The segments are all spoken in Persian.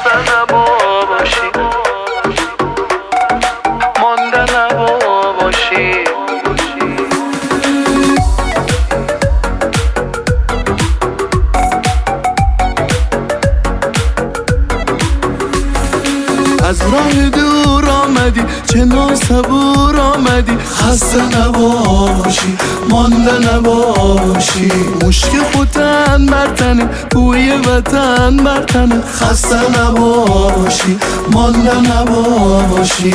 خسته نباشی، مانده نباشی. از راه دور آمدی چه ناصبور آمدی، خسته نباشی، مانده نباشی. مشک خوتن بر تنه، بوی وطن بر تنه، خسته نباشی، مانده نباشی.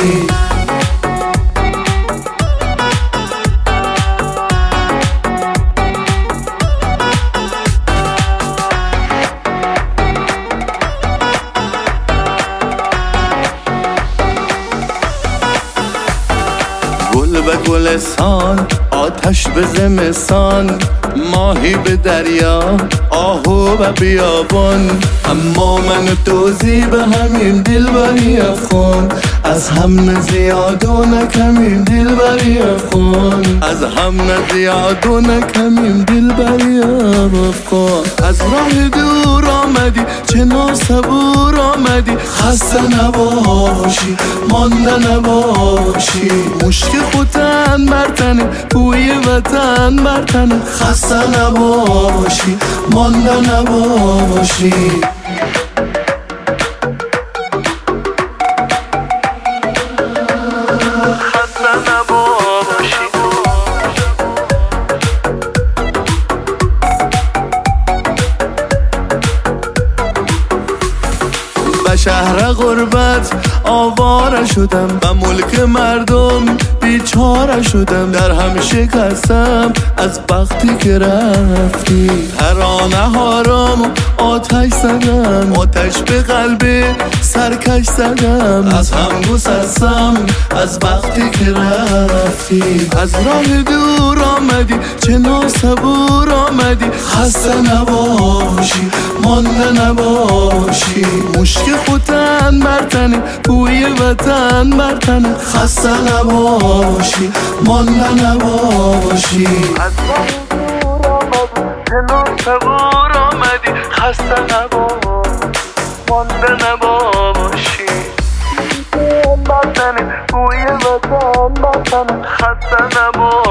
گل به گلستان، آتش به زمستان، ماهی به دریا، آهو به بیابان. اما من و تو زیب همین دلبری افغان، از هم زیاد و نکمیم دلبری افغان، از هم زیاد و نکمیم دلبری افغان. از راه دور آمدی چه ناصبور آمدی، خسته نباشی، مانده نباشی. مشک خوتن بر تنه، بوی وطن بر تنه، خسته نباشی، مانده نباشی. به شهر غربت آواره شدم، به ملک مردم بیچاره شدم. در هم شکستم از وقتی که رفتی، ترانه هارم آتش زدم، آتش به قلب سرکش زدم. از هم گسستم از وقتی که رفتی. از راه دور آمدی چه ناصبور آمدی، خسته نباشی، مانده نباشی. مشک خوتن بر تنه، بوی وطن بر تنه، خسته نباشی، مانده نباشی. از راه دور آمدی چه ناصبور آمدی، خسته نباشی، مانده نباشی. بر تنه، بوی وطن بر تنه، خسته نباشی.